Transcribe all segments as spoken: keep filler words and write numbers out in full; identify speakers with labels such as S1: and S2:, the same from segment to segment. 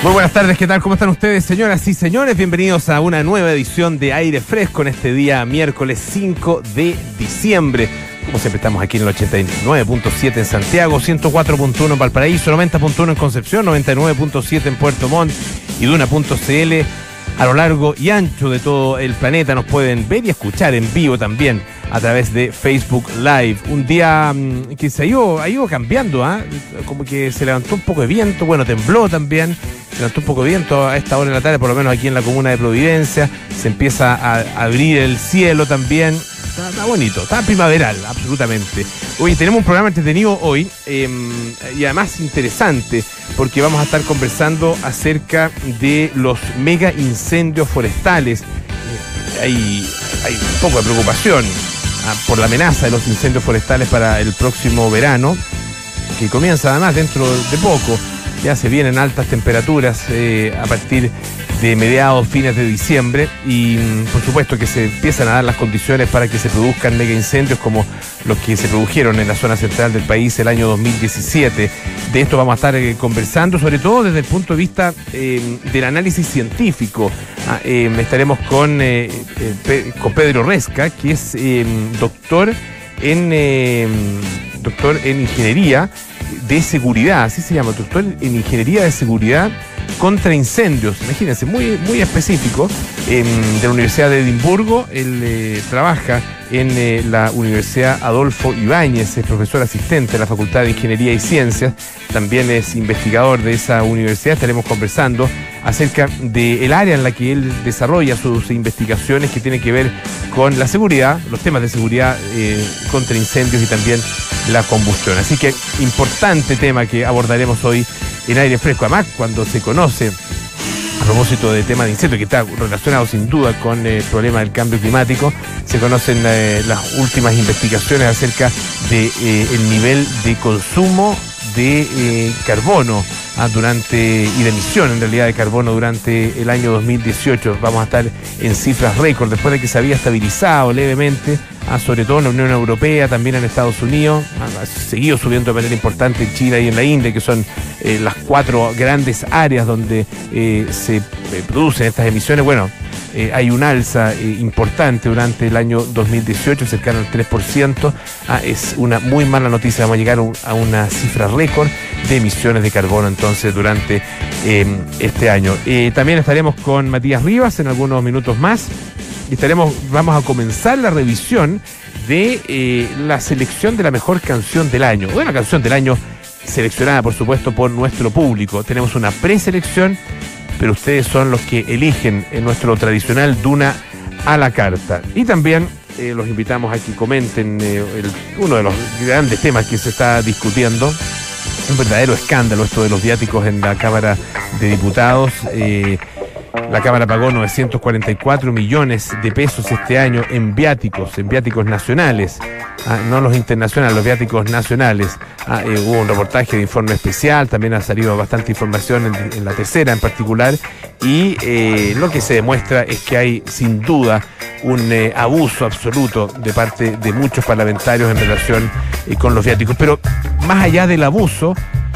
S1: Muy buenas tardes, ¿qué tal? ¿Cómo están ustedes, señoras y señores? Bienvenidos a una nueva edición de Aire Fresco en este día miércoles cinco de diciembre. Como siempre estamos aquí en el ochenta y nueve punto siete en Santiago, ciento cuatro punto uno en Valparaíso, noventa punto uno en Concepción, noventa y nueve punto siete en Puerto Montt y Duna punto c l. A lo largo y ancho de todo el planeta nos pueden ver y escuchar en vivo también a través de Facebook Live. Un día mmm, que se ha ido, ha ido cambiando, ¿ah? ¿eh? Como que se levantó un poco de viento, bueno, tembló también, se levantó un poco de viento a esta hora de la tarde, por lo menos aquí en la comuna de Providencia. Se empieza a abrir el cielo también. Está, está bonito, está primaveral, absolutamente. Oye, tenemos un programa entretenido hoy eh, y además interesante, porque vamos a estar conversando acerca de los mega incendios forestales. Eh, hay, hay un poco de preocupación ah, por la amenaza de los incendios forestales para el próximo verano, que comienza además dentro de poco. Ya se vienen altas temperaturas eh, a partir de mediados, fines de diciembre, y por supuesto que se empiezan a dar las condiciones para que se produzcan mega incendios como los que se produjeron en la zona central del país el año dos mil diecisiete. De esto vamos a estar eh, conversando, sobre todo desde el punto de vista eh, del análisis científico. Ah, eh, estaremos con, eh, eh, Pe- con Pedro Resca, que es eh, doctor en eh, doctor en ingeniería de seguridad, así se llama, doctor en ingeniería de seguridad contra incendios, imagínense, muy, muy específico, eh, de la Universidad de Edimburgo. Él eh, trabaja en eh, la Universidad Adolfo Ibáñez, es profesor asistente de la Facultad de Ingeniería y Ciencias, también es investigador de esa universidad. Estaremos conversando acerca del área en la que él desarrolla sus investigaciones, que tiene que ver con la seguridad, los temas de seguridad eh, contra incendios y también la combustión. Así que importante tema que abordaremos hoy en Aire Fresco. Además, cuando se conoce, a propósito del tema de incendios, que está relacionado sin duda con el problema del cambio climático, se conocen eh, las últimas investigaciones acerca del de, eh, nivel de consumo de eh, carbono ah, durante y de emisión en realidad de carbono durante el año dos mil dieciocho. Vamos a estar en cifras récord después de que se había estabilizado levemente, ah, sobre todo en la Unión Europea, también en Estados Unidos. Ah, ha seguido subiendo de manera importante en China y en la India, que son eh, las cuatro grandes áreas donde eh, se eh, producen estas emisiones. Bueno, Eh, hay un alza eh, importante durante el año dos mil dieciocho, cercano al tres por ciento. Ah, es una muy mala noticia. Vamos a llegar un, a una cifra récord de emisiones de carbono entonces durante eh, este año. Eh, también estaremos con Matías Rivas en algunos minutos más y estaremos, vamos a comenzar la revisión de eh, la selección de la mejor canción del año. Una canción del año seleccionada, por supuesto, por nuestro público. Tenemos una preselección, pero ustedes son los que eligen en nuestro tradicional Duna a la carta. Y también eh, los invitamos a que comenten eh, el, uno de los grandes temas que se está discutiendo. Un verdadero escándalo esto de los viáticos en la Cámara de Diputados. Eh, la Cámara pagó novecientos cuarenta y cuatro millones de pesos este año en viáticos, en viáticos nacionales. Ah, no los internacionales, los viáticos nacionales. Ah, eh, hubo un reportaje de informe especial, también ha salido bastante información en, en la tercera en particular, y eh, lo que se demuestra es que hay sin duda un eh, abuso absoluto de parte de muchos parlamentarios en relación eh, con los viáticos. Pero más allá del abuso,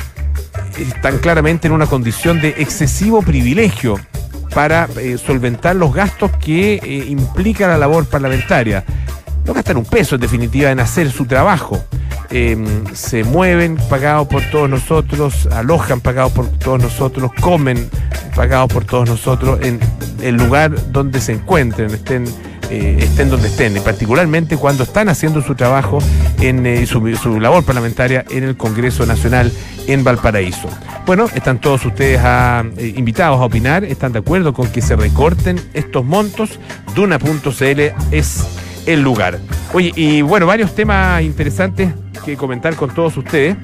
S1: están claramente en una condición de excesivo privilegio para eh, solventar los gastos que eh, implica la labor parlamentaria. No gastan un peso, en definitiva, en hacer su trabajo. Eh, se mueven pagados por todos nosotros, alojan pagados por todos nosotros, comen pagados por todos nosotros en el lugar donde se encuentren, estén, eh, estén donde estén, y particularmente cuando están haciendo su trabajo, en eh, su, su labor parlamentaria en el Congreso Nacional en Valparaíso. Bueno, están todos ustedes a, eh, invitados a opinar. ¿Están de acuerdo con que se recorten estos montos? Duna punto c l es el lugar. Oye, y bueno, varios temas interesantes que comentar con todos ustedes.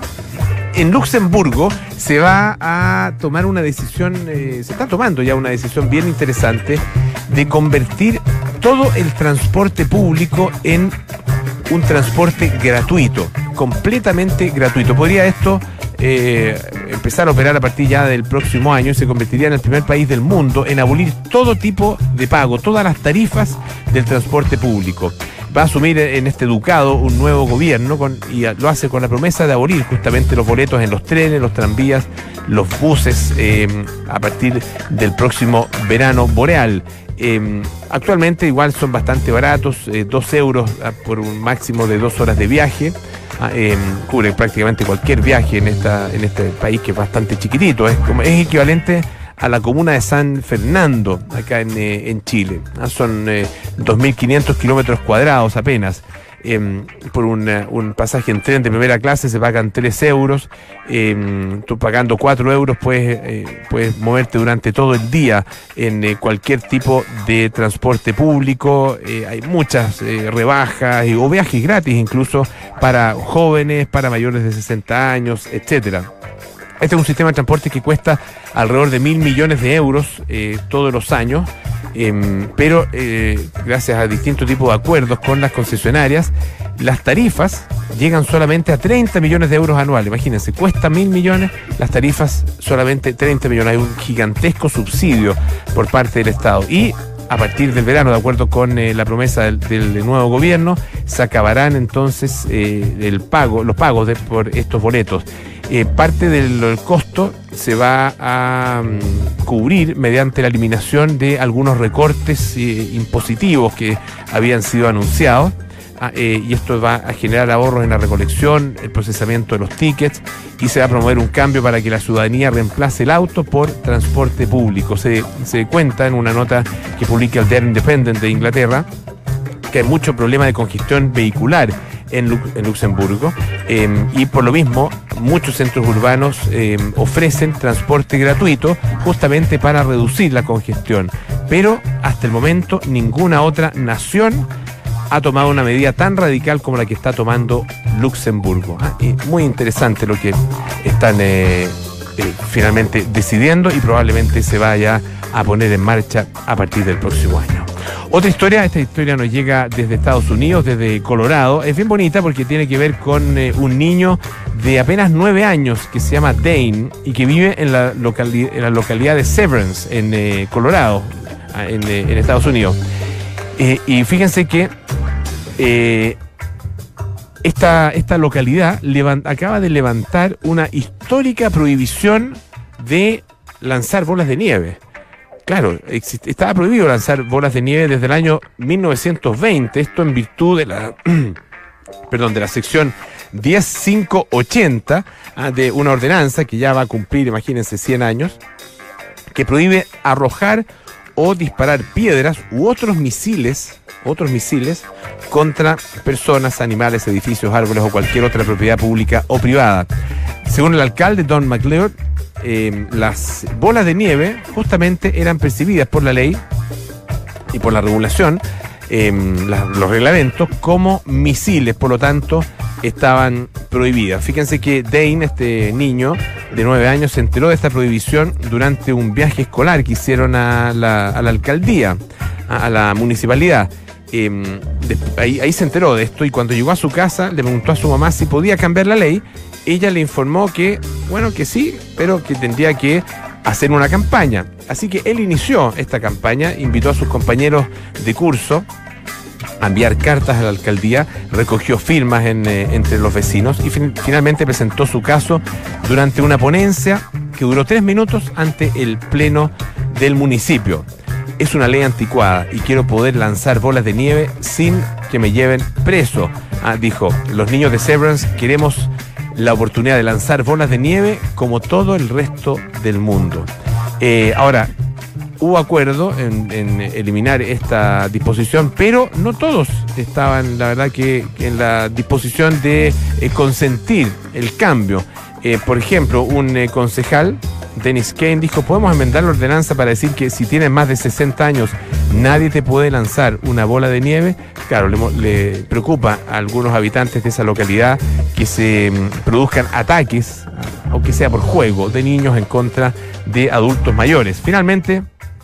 S1: En Luxemburgo se va a tomar una decisión, eh, se está tomando ya una decisión bien interesante de convertir todo el transporte público en un transporte gratuito, completamente gratuito. Podría esto eh, empezar a operar a partir ya del próximo año y se convertiría en el primer país del mundo en abolir todo tipo de pago, todas las tarifas del transporte público. va a asumir en este ducado un nuevo gobierno con, y lo hace con la promesa de abolir justamente los boletos en los trenes, los tranvías, los buses eh, a partir del próximo verano boreal. Eh, actualmente igual son bastante baratos, eh, dos euros por un máximo de dos horas de viaje. Eh, cubre prácticamente cualquier viaje en esta en este país que es bastante chiquitito, es, como, es equivalente a la comuna de San Fernando, acá en, eh, en Chile. Ah, son eh, dos mil quinientos kilómetros cuadrados apenas. Eh, por un, un pasaje en tren de primera clase se pagan tres euros. Eh, tú pagando cuatro euros puedes, eh, puedes moverte durante todo el día en eh, cualquier tipo de transporte público. Eh, hay muchas eh, rebajas y, o viajes gratis incluso para jóvenes, para mayores de sesenta años, etcétera. Este es un sistema de transporte que cuesta alrededor de mil millones de euros eh, todos los años, eh, pero eh, gracias a distintos tipos de acuerdos con las concesionarias, las tarifas llegan solamente a treinta millones de euros anuales. Imagínense, cuesta mil millones, las tarifas solamente treinta millones. Hay un gigantesco subsidio por parte del Estado. Y a partir del verano, de acuerdo con eh, la promesa del, del nuevo gobierno, se acabarán entonces eh, el pago, los pagos de, por estos boletos. Eh, parte del, del costo se va a um, cubrir mediante la eliminación de algunos recortes eh, impositivos que habían sido anunciados. Ah, eh, y esto va a generar ahorros en la recolección, el procesamiento de los tickets, y se va a promover un cambio para que la ciudadanía reemplace el auto por transporte público. Se, se cuenta en una nota que publica el Daily Independent de Inglaterra que hay mucho problema de congestión vehicular en, Lu en Luxemburgo eh, y por lo mismo muchos centros urbanos eh, ofrecen transporte gratuito justamente para reducir la congestión, pero hasta el momento ninguna otra nación ha tomado una medida tan radical como la que está tomando Luxemburgo. ¿Ah? Y muy interesante lo que están eh, eh, finalmente decidiendo y probablemente se vaya a poner en marcha a partir del próximo año. Otra historia, esta historia nos llega desde Estados Unidos, desde Colorado. Es bien bonita porque tiene que ver con eh, un niño de apenas nueve años que se llama Dane y que vive en la, locali en la localidad de Severance, en eh, Colorado, en, eh, en Estados Unidos. Eh, y fíjense que eh, esta, esta localidad levant, acaba de levantar una histórica prohibición de lanzar bolas de nieve. Claro, existe, estaba prohibido lanzar bolas de nieve desde el año mil novecientos veinte, esto en virtud de la, perdón, de la sección diez mil quinientos ochenta ah, de una ordenanza que ya va a cumplir, imagínense, cien años, que prohíbe arrojar o disparar piedras u otros misiles, otros misiles contra personas, animales, edificios, árboles o cualquier otra propiedad pública o privada. Según el alcalde Don McLeod, eh, las bolas de nieve justamente eran percibidas por la ley y por la regulación, eh, la, los reglamentos, como misiles, por lo tanto estaban prohibidas. Fíjense que Dane, este niño de nueve años, se enteró de esta prohibición durante un viaje escolar que hicieron a la, a la alcaldía, a, a la municipalidad. Eh, de, ahí, ahí se enteró de esto y cuando llegó a su casa le preguntó a su mamá si podía cambiar la ley. Ella le informó que, bueno, que sí, pero que tendría que hacer una campaña. Así que él inició esta campaña, invitó a sus compañeros de curso a enviar cartas a la alcaldía, recogió firmas en, eh, entre los vecinos y fin, finalmente presentó su caso durante una ponencia que duró tres minutos ante el pleno del municipio. Es una ley anticuada y quiero poder lanzar bolas de nieve sin que me lleven preso, ah, dijo. Los niños de Severance queremos la oportunidad de lanzar bolas de nieve como todo el resto del mundo. Eh, ahora, hubo acuerdo en, en eliminar esta disposición, pero no todos estaban, la verdad, que, que en la disposición de eh, consentir el cambio. Eh, por ejemplo, un eh, concejal, Dennis Kane, dijo: podemos enmendar la ordenanza para decir que si tienes más de sesenta años nadie te puede lanzar una bola de nieve. Claro, le, le preocupa a algunos habitantes de esa localidad que se um, produzcan ataques, aunque sea por juego, de niños en contra de adultos mayores. Finalmente,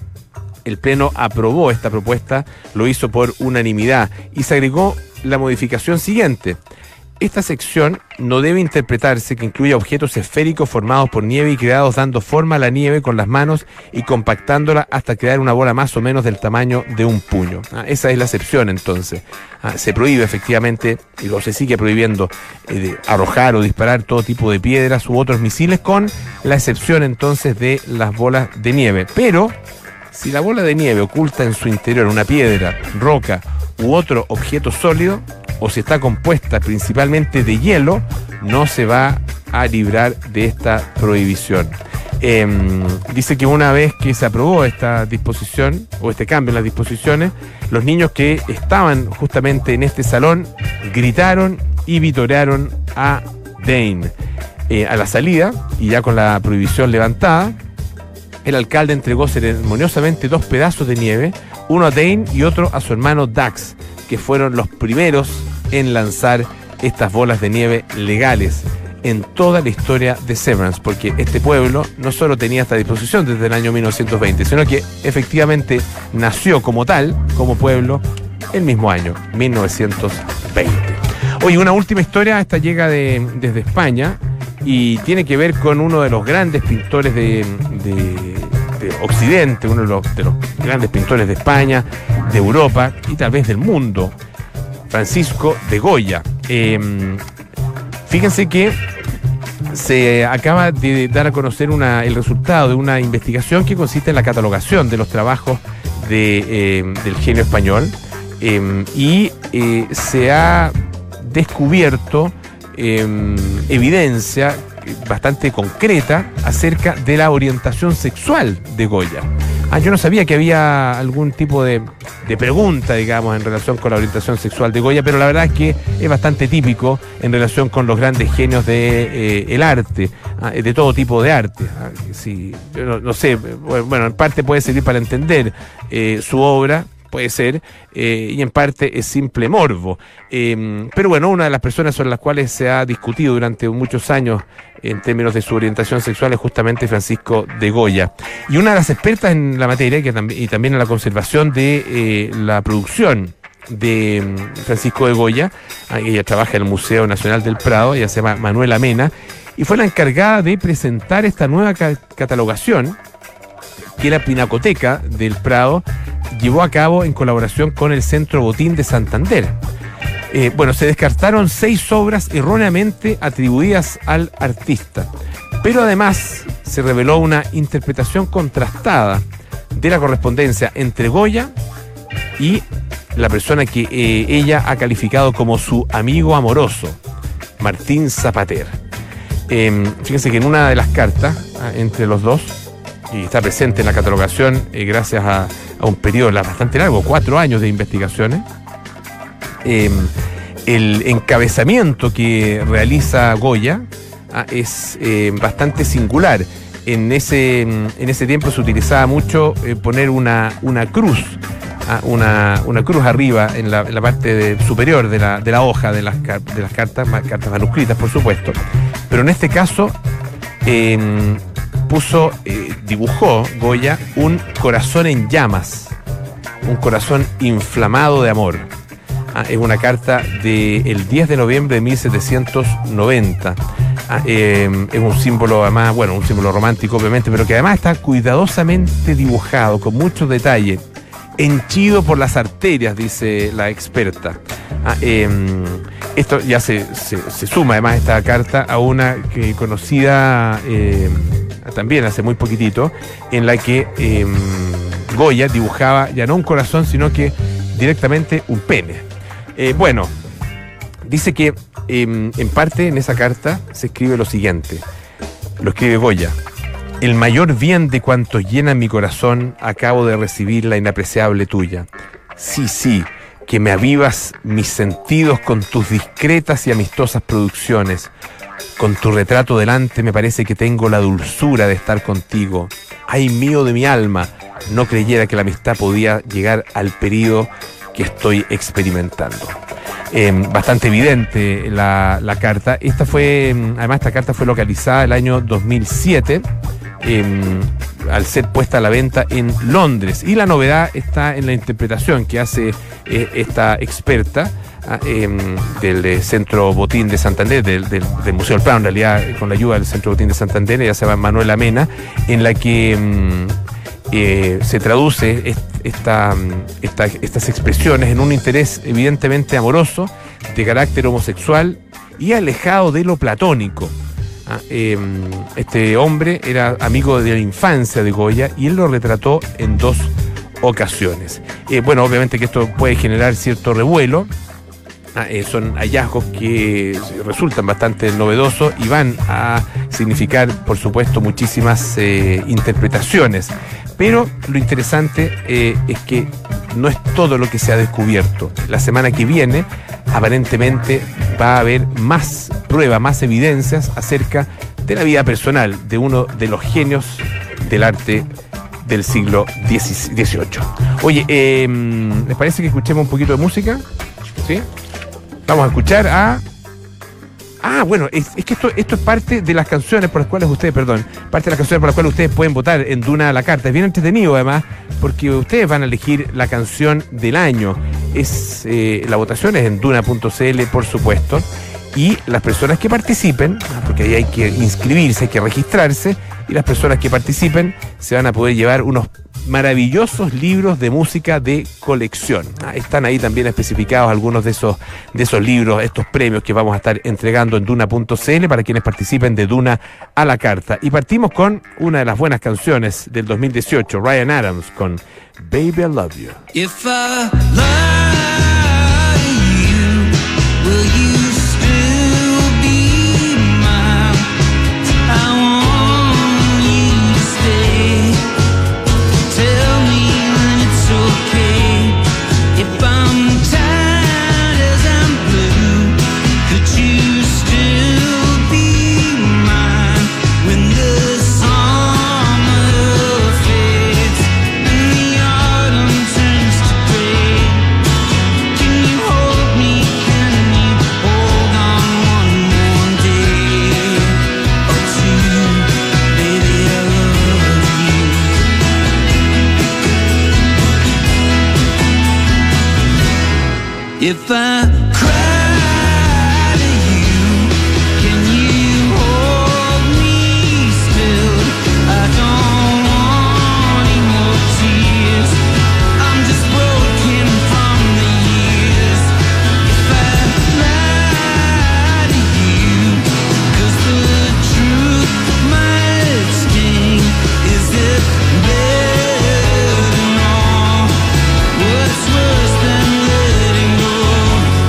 S1: el Pleno aprobó esta propuesta, lo hizo por unanimidad y se agregó la modificación siguiente. esta sección no debe interpretarse que incluya objetos esféricos formados por nieve y creados dando forma a la nieve con las manos y compactándola hasta crear una bola más o menos del tamaño de un puño. Ah, esa es la excepción entonces. Ah, se prohíbe efectivamente, y lo se sigue prohibiendo, eh, de arrojar o disparar todo tipo de piedras u otros misiles, con la excepción entonces de las bolas de nieve. Pero si la bola de nieve oculta en su interior una piedra, roca u otro objeto sólido, o si está compuesta principalmente de hielo, no se va a librar de esta prohibición. Eh, dice que una vez que se aprobó esta disposición, o este cambio en las disposiciones, los niños que estaban justamente en este salón gritaron y vitorearon a Dane. Eh, a la salida, y ya con la prohibición levantada, el alcalde entregó ceremoniosamente dos pedazos de nieve, uno a Dane y otro a su hermano Dax, que fueron los primeros en lanzar estas bolas de nieve legales en toda la historia de Severance, porque este pueblo no solo tenía esta disposición desde el año mil novecientos veinte, sino que efectivamente nació como tal, como pueblo, el mismo año, mil novecientos veinte. Oye, una última historia, esta llega de, desde España y tiene que ver con uno de los grandes pintores de, de, de Occidente, uno de los, de los grandes pintores de España, de Europa y tal vez del mundo, Francisco de Goya. Eh, fíjense que se acaba de dar a conocer una, el resultado de una investigación que consiste en la catalogación de los trabajos de, eh, del genio español, eh, y eh, se ha descubierto eh, evidencia bastante concreta acerca de la orientación sexual de Goya. Ah, yo no sabía que había algún tipo de, de pregunta, digamos, en relación con la orientación sexual de Goya, pero la verdad es que es bastante típico en relación con los grandes genios de eh, el arte, ah, de todo tipo de arte. Ah, sí, no, no sé, bueno, en parte puede servir para entender eh, su obra, puede ser, eh, y en parte es simple morbo. Eh, pero bueno, una de las personas sobre las cuales se ha discutido durante muchos años en términos de su orientación sexual es justamente Francisco de Goya. Y una de las expertas en la materia que también, y también en la conservación de eh, la producción de Francisco de Goya, ella trabaja en el Museo Nacional del Prado, ella se llama Manuela Mena, y fue la encargada de presentar esta nueva ca- catalogación que la Pinacoteca del Prado llevó a cabo en colaboración con el Centro Botín de Santander. Eh, bueno, se descartaron seis obras erróneamente atribuidas al artista, pero además se reveló una interpretación contrastada de la correspondencia entre Goya y la persona que eh, ella ha calificado como su amigo amoroso, Martín Zapater. Eh, fíjense que en una de las cartas entre los dos, y está presente en la catalogación eh, gracias a, a un periodo bastante largo, cuatro años de investigaciones, eh, el encabezamiento que realiza Goya ah, es eh, bastante singular. En ese, en ese tiempo se utilizaba mucho eh, poner una, una cruz, ah, una, una cruz arriba en la, en la parte de, superior de la, de la hoja de las, de las cartas, cartas manuscritas, por supuesto. Pero en este caso eh, puso, eh, dibujó Goya un corazón en llamas, un corazón inflamado de amor. Ah, es una carta del diez de noviembre de mil setecientos noventa. Ah, eh, es un símbolo, además, bueno, un símbolo romántico, obviamente, pero que además está cuidadosamente dibujado, con mucho detalle, henchido por las arterias, dice la experta. Ah, eh, esto ya se, se, se suma, además, esta carta a una que conocida eh, también hace muy poquitito, en la que eh, Goya dibujaba ya no un corazón, sino que directamente un pene. Eh, bueno, dice que eh, en parte en esa carta se escribe lo siguiente, lo escribe Goya: el mayor bien de cuantos llenan mi corazón acabo de recibir la inapreciable tuya. Sí, sí, que me avivas mis sentidos con tus discretas y amistosas producciones. Con tu retrato delante me parece que tengo la dulzura de estar contigo. Ay mío de mi alma, no creyera que la amistad podía llegar al periodo que estoy experimentando. Eh, bastante evidente la, la carta. Esta fue, además esta carta fue localizada el año dos mil siete. Eh, al ser puesta a la venta en Londres. Y la novedad está en la interpretación que hace eh, esta experta eh, del eh, Centro Botín de Santander, del, del, del Museo del Prado, en realidad con la ayuda del Centro Botín de Santander. Ella se llama Manuela Mena, en la que mm, eh, se traduce esta, esta, estas expresiones en un interés evidentemente amoroso, de carácter homosexual y alejado de lo platónico. Ah, eh, este hombre era amigo de la infancia de Goya y él lo retrató en dos ocasiones. Eh, bueno, obviamente que esto puede generar cierto revuelo. Ah, eh, son hallazgos que resultan bastante novedosos y van a significar, por supuesto, muchísimas eh, interpretaciones. Pero lo interesante eh, es que no es todo lo que se ha descubierto. La semana que viene, aparentemente, va a haber más pruebas, más evidencias acerca de la vida personal de uno de los genios del arte del siglo dieciocho. Oye, eh, ¿les parece que escuchemos un poquito de música? ¿Sí? Vamos a escuchar a... Ah, bueno, es, es que esto, esto es parte de las canciones por las cuales ustedes, perdón, parte de las canciones por las cuales ustedes pueden votar en Duna a la Carta. Es bien entretenido, además, porque ustedes van a elegir la canción del año. Es eh, la votación es en duna punto c l, por supuesto, y las personas que participen, porque ahí hay que inscribirse, hay que registrarse, y las personas que participen se van a poder llevar unos maravillosos libros de música de colección. Ah, están ahí también especificados algunos de esos, de esos libros, estos premios que vamos a estar entregando en duna punto c l para quienes participen de Duna a la Carta. Y partimos con una de las buenas canciones del dos mil dieciocho, Ryan Adams con Baby I Love You.
S2: If I love you, will you still be mine? I want you to stay. Tell me when it's okay. If I'm tired as I'm blue, could you still be mine when the summer fades and the autumn turns to gray? Can you hold me? Can you hold on one more day or two? Baby, I love you. If I cry to you, can you hold me still? I don't want any more tears. I'm just broken from the years. If I lie to you, 'cause the truth might sting. Is it better than all? What's worse than letting go?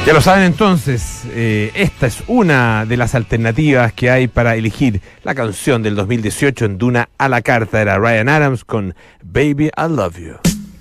S1: Ya lo saben entonces, eh, esta es una de las alternativas que hay para elegir la canción del dos mil dieciocho en Duna a la carta. Era Ryan Adams con Baby I Love You.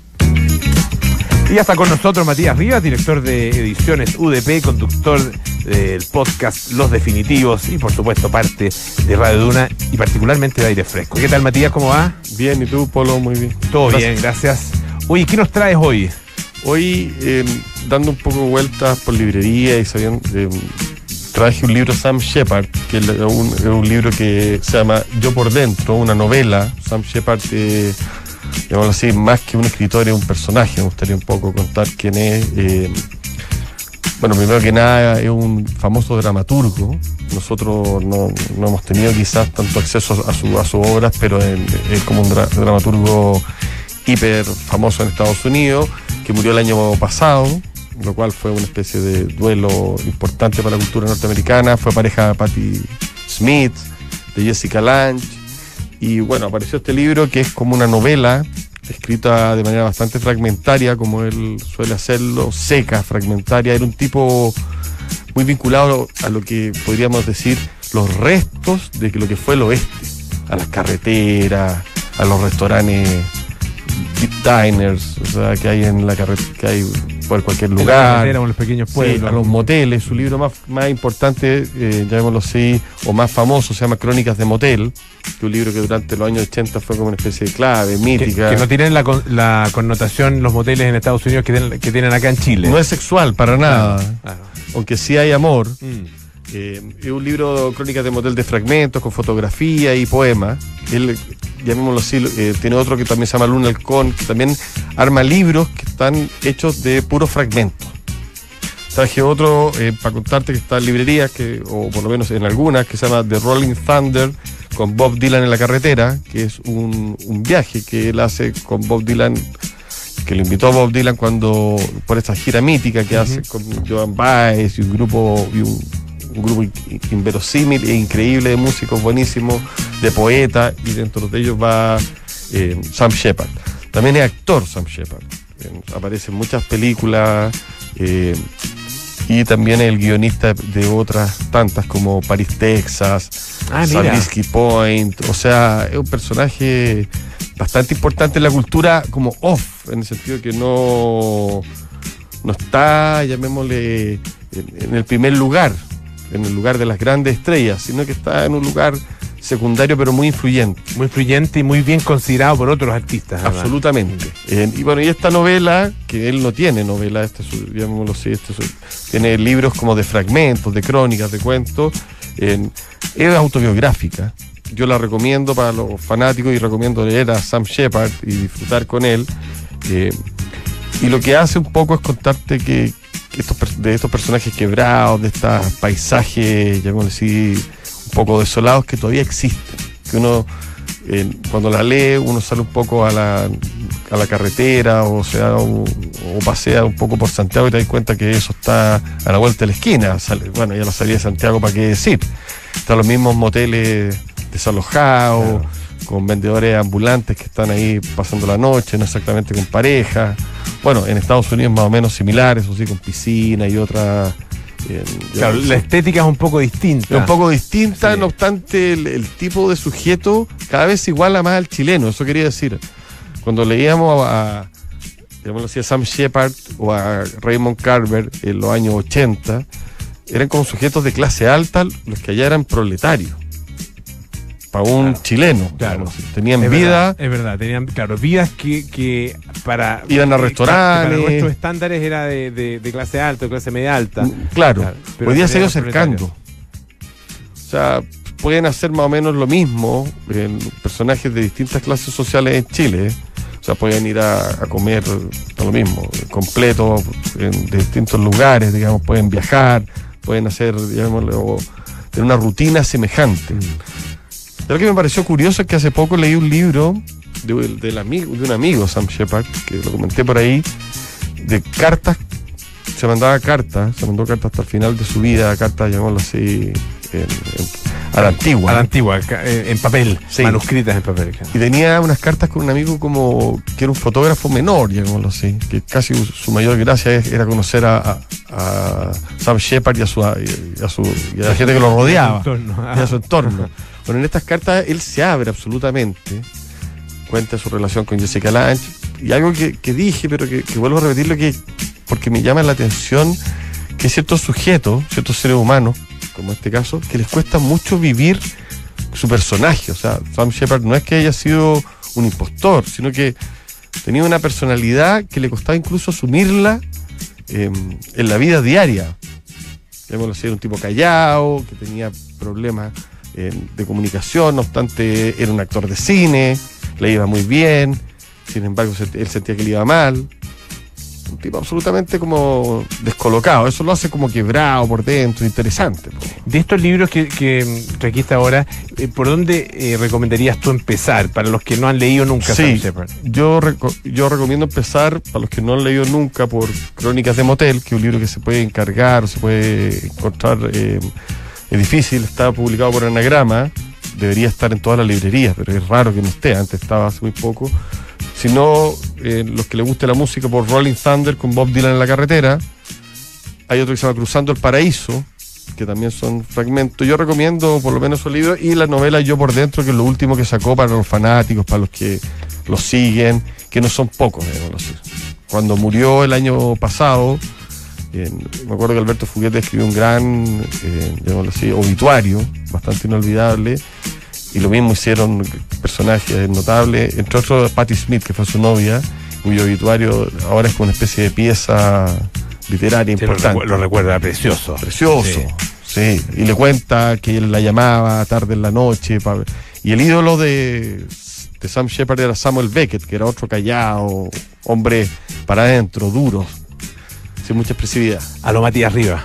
S1: Y ya está con nosotros Matías Rivas, director de Ediciones U D P, conductor del podcast Los Definitivos y por supuesto parte de Radio Duna y particularmente de Aire Fresco. ¿Qué tal, Matías? ¿Cómo va?
S3: Bien, ¿y tú, Polo? Muy bien.
S1: Todo
S3: Gracias.
S1: bien, gracias. Oye, ¿qué nos traes hoy?
S3: Hoy, eh, dando un poco vueltas por librería y sabiendo, eh, traje un libro Sam Shepard, que es un, es un libro que se llama Yo por Dentro, una novela. Sam Shepard, eh, digámoslo así, más que un escritor, es un personaje. Me gustaría un poco contar quién es. Eh, bueno, primero que nada, es un famoso dramaturgo. Nosotros no, no hemos tenido quizás tanto acceso a, su, a sus obras, pero es, es como un dra- dramaturgo hiper famoso en Estados Unidos, que murió el año pasado, lo cual fue una especie de duelo importante para la cultura norteamericana. Fue pareja de Patti Smith, de Jessica Lange, y bueno, apareció este libro que es como una novela escrita de manera bastante fragmentaria, como él suele hacerlo, seca, fragmentaria. Era un tipo muy vinculado a lo que podríamos decir los restos de lo que fue el oeste, a las carreteras, a los restaurantes, diners, o sea, que hay en la carretera, que hay por cualquier
S1: En la
S3: lugar.
S1: carretera o en los pequeños pueblos.
S3: Sí, a los moteles. Su libro más, más importante, eh, llamémoslo así, o más famoso, se llama Crónicas de Motel, que es un libro que durante los años ochenta fue como una especie de clave,
S1: Que,
S3: mítica.
S1: que no tienen la, con- la connotación los moteles en Estados Unidos que tienen, que tienen acá en Chile.
S3: No es sexual para nada,
S1: Claro.
S3: aunque sí hay amor.
S1: Mm.
S3: Eh, es un libro, Crónicas de Motel, de fragmentos, con fotografía y poemas. Él, llamémoslo así, eh, tiene otro que también se llama Luna Halcón, que también arma libros que están hechos de puros fragmentos. Traje otro eh, para contarte que está en librerías, que, o por lo menos en algunas, que se llama The Rolling Thunder, con Bob Dylan en la carretera, que es un, un viaje que él hace con Bob Dylan, que lo invitó a Bob Dylan cuando por esta gira mítica que hace con Joan Baez y un grupo y un, un grupo in- inverosímil e increíble de músicos buenísimos, de poetas, y dentro de ellos va eh, Sam Shepard. También es actor Sam Shepard. Eh, aparece en muchas películas, eh, y también es el guionista de otras tantas como Paris, Texas,
S1: Ah, mira.
S3: Zabriskie Point. O sea, es un personaje bastante importante en la cultura como off, en el sentido que no, no está, llamémosle, en, en el primer lugar, en el lugar de las grandes estrellas, sino que está en un lugar secundario pero muy influyente.
S1: Muy influyente y muy bien considerado por otros artistas. además.
S3: Absolutamente. Eh, y bueno, y esta novela, que él no tiene novela, este es su- llamémoslo así, este es su- tiene libros como de fragmentos, de crónicas, de cuentos, eh, es autobiográfica. Yo la recomiendo para los fanáticos y recomiendo leer a Sam Shepard y disfrutar con él. Eh, y lo que hace un poco es contarte que, que estos, per- de estos personajes quebrados, de estos paisajes, llamémoslo así, un poco desolados, que todavía existen. Que uno, eh, cuando la lee, uno sale un poco a la, a la carretera o sea o, o pasea un poco por Santiago y te das cuenta que eso está a la vuelta de la esquina. Sale, bueno, ya la salida de Santiago, ¿para qué decir? Están los mismos moteles desalojados,
S1: Claro.
S3: con vendedores ambulantes que están ahí pasando la noche, no exactamente con pareja. Bueno, en Estados Unidos más o menos similares, o sí, con piscina y otras. eh,
S1: Claro,
S3: ya-
S1: la estética es un poco distinta.
S3: es un poco distinta,
S1: Sí.
S3: no obstante el, el tipo de sujeto cada vez se iguala más al chileno, eso quería decir. Cuando leíamos a, a, digámoslo así, a Sam Shepard o a Raymond Carver en los años ochenta, eran como sujetos de clase alta los que allá eran proletarios. Para un
S1: Claro.
S3: chileno,
S1: Claro.
S3: digamos así. Tenían
S1: Es
S3: vida,
S1: verdad, es verdad, tenían, claro, vidas que, que para...
S3: Iban a
S1: que-
S3: restaurantes.
S1: que para nuestros estándares era de, de- de clase alta, de clase media alta.
S3: claro,
S1: Claro, pero
S3: hoy día se ha ido
S1: eran
S3: acercando. O sea, pueden hacer más o menos lo mismo en personajes de distintas clases sociales en Chile. ¿eh? O sea, pueden ir a, a comer a lo mismo, completo, en de distintos lugares, digamos, pueden viajar, pueden hacer, digamos, tener una rutina semejante. Lo que me pareció curioso es que hace poco leí un libro de, del amigo, de un amigo, Sam Shepard, que lo comenté por ahí, de cartas. Se mandaba cartas, se mandó cartas hasta el final de su vida, cartas, llamémoslo así, en- en- a la antigua.
S1: A la antigua, ca- eh, en papel,
S3: Sí.
S1: manuscritas en papel. claro.
S3: Y tenía unas cartas con un amigo como que era un fotógrafo menor, digámoslo así, que casi su- su mayor gracia es- era conocer a, a- a Sam Shepard y a, su, y a, su, y a la gente que lo rodeaba,
S1: Entorno, ah.
S3: y a su entorno. Bueno, en estas cartas él se abre absolutamente, cuenta su relación con Jessica Lange, y algo que, que dije, pero que, que vuelvo a repetirlo, que porque me llama la atención que hay ciertos sujetos, ciertos seres humanos, como este caso, que les cuesta mucho vivir su personaje. O sea, Sam Shepard no es que haya sido un impostor, sino que tenía una personalidad que le costaba incluso asumirla eh, en la vida diaria. Llamémoslo así, era un tipo callado, que tenía problemas eh, de comunicación, no obstante era un actor de cine, le iba muy bien, sin embargo se- él sentía que le iba mal. Un tipo absolutamente como descolocado, eso lo hace como quebrado por dentro, interesante. po.
S1: De estos libros que, que trajiste ahora, eh, ¿por dónde eh, recomendarías tú empezar para los que no han leído nunca Sam
S3: Sí,
S1: Shepard?
S3: yo, reco- yo recomiendo empezar, para los que no han leído nunca, por Crónicas de Motel, que es un libro que se puede encargar o se puede encontrar, eh, es difícil, está publicado por Anagrama, debería estar en todas las librerías, pero es raro que no esté, antes estaba hace muy poco. Si no, eh, los que les guste la música, por Rolling Thunder con Bob Dylan en la carretera. Hay otro que se llama Cruzando el Paraíso, que también son fragmentos. Yo recomiendo por lo menos esos libros y la novela Yo por Dentro, que es lo último que sacó para los fanáticos, para los que lo siguen, que no son pocos, digámoslo así. Cuando murió el año pasado, eh, me acuerdo que Alberto Fuguete escribió un gran, eh, digámoslo así, obituario, bastante inolvidable. Y lo mismo hicieron personajes notables, entre otros Patti Smith, que fue su novia, cuyo obituario ahora es como una especie de pieza literaria
S1: Sí, lo,
S3: importante.
S1: recu- lo recuerda, precioso.
S3: Precioso, sí. Y le cuenta que él la llamaba tarde en la noche. pa- Y el ídolo de, de Sam Shepard era Samuel Beckett, que era otro callado, hombre para adentro, duro, sin mucha expresividad.
S1: A lo Matías Rivas.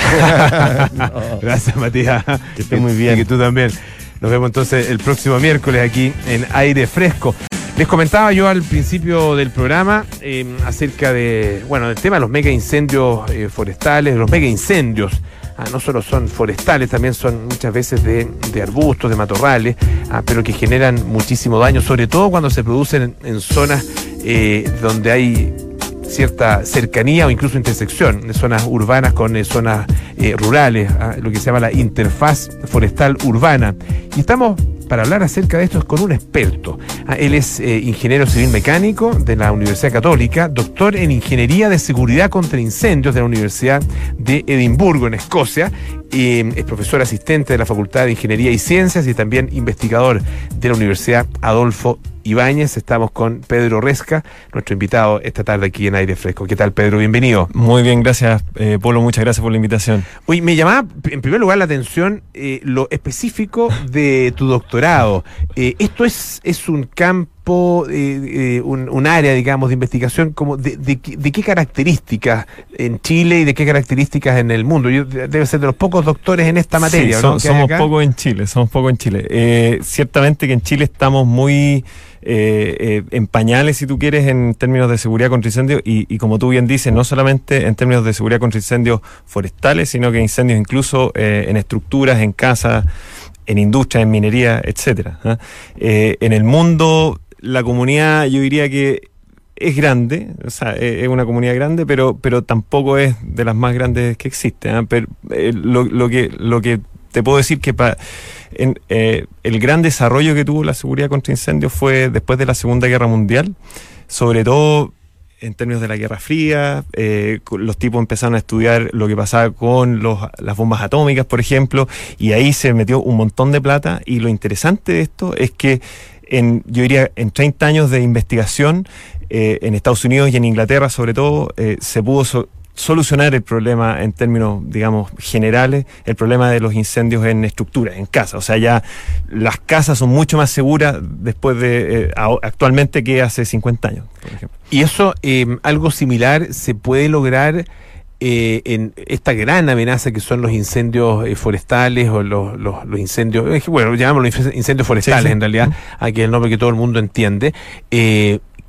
S3: No.
S1: Gracias, Matías.
S3: Que esté muy bien.
S1: Y que tú también. Nos vemos entonces el próximo miércoles aquí en Aire Fresco. Les comentaba yo al principio del programa eh, acerca de, bueno, del tema de los mega incendios eh, forestales, los mega incendios. Ah, no solo son forestales, también son muchas veces de, de arbustos, de matorrales, ah, pero que generan muchísimo daño, sobre todo cuando se producen en, en zonas eh, donde hay cierta cercanía o incluso intersección de zonas urbanas con eh, zonas eh, rurales, ah, lo que se llama la interfaz forestal urbana. Y estamos para hablar acerca de esto con un experto. Ah, él es eh, ingeniero civil mecánico de la Universidad Católica, doctor en Ingeniería de Seguridad contra Incendios de la Universidad de Edimburgo, en Escocia. Eh, es profesor asistente de la Facultad de Ingeniería y Ciencias y también investigador de la Universidad Adolfo Ibáñez. Estamos con Pedro Resca, nuestro invitado esta tarde aquí en Aire Fresco. ¿Qué tal, Pedro? Bienvenido.
S4: Muy bien, gracias, eh, Polo, muchas gracias por la invitación.
S1: Oye, me llamaba en primer lugar la atención eh, lo específico de tu doctorado. Eh, esto es, es un campo, eh, eh, un, un área, digamos, de investigación, como de, de, qué- de qué características en Chile y de qué características en el mundo. Yo, debe ser de los pocos doctores en esta materia,
S4: Sí,
S1: ¿no?
S4: so-
S1: que hay
S4: somos
S1: acá.
S4: pocos en Chile, somos pocos en Chile. Eh, ciertamente que en Chile estamos muy eh, eh, en pañales, si tú quieres, en términos de seguridad contra incendios y, y como tú bien dices, no solamente en términos de seguridad contra incendios forestales, sino que incendios incluso eh, en estructuras, en casas, en industria, en minería, etcétera. ¿ah? Eh, en el mundo, la comunidad, yo diría que es grande, o sea, es es una comunidad grande, pero pero tampoco es de las más grandes que existen. ¿ah? Pero eh, lo, lo que lo que te puedo decir que pa, en, eh, el gran desarrollo que tuvo la seguridad contra incendios fue después de la Segunda Guerra Mundial, sobre todo en términos de la Guerra Fría. Eh, los tipos empezaron a estudiar lo que pasaba con los, las bombas atómicas, por ejemplo, y ahí se metió un montón de plata. Y lo interesante de esto es que en, yo diría, en treinta años de investigación, eh, en Estados Unidos y en Inglaterra sobre todo, eh, se pudo so- solucionar el problema en términos, digamos, generales, el problema de los incendios en estructuras, en casas. O sea, ya las casas son mucho más seguras después de eh, a- actualmente que hace cincuenta años, por ejemplo.
S1: Y eso, eh, algo similar, se puede lograr eh, en esta gran amenaza que son los incendios eh, forestales o los, los, los incendios, eh, bueno, llamámoslo incendios forestales
S4: Sí, sí.
S1: en realidad, aquí es el nombre que todo el mundo entiende. Eh,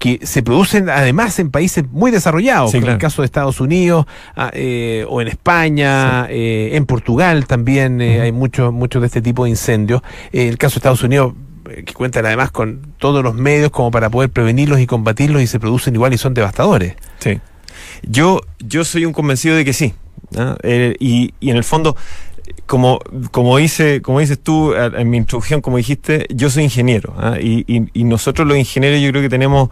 S1: que se producen además en países muy desarrollados,
S4: Sí,
S1: como
S4: claro.
S1: el caso de Estados Unidos, ah, eh, o en España,
S4: Sí.
S1: eh, en Portugal también eh,
S4: Ujú.
S1: hay muchos muchos de este tipo de incendios. Eh, el caso de Estados Unidos, eh, que cuentan además con todos los medios como para poder prevenirlos y combatirlos, y se producen igual y son devastadores.
S4: Sí. Yo, yo soy un convencido de que sí. ¿Ah? Eh, y, y en el fondo, como, como, dice, como dices tú a- en mi introducción, como dijiste, yo soy ingeniero. ¿Ah? Y, y, y nosotros los ingenieros yo creo que tenemos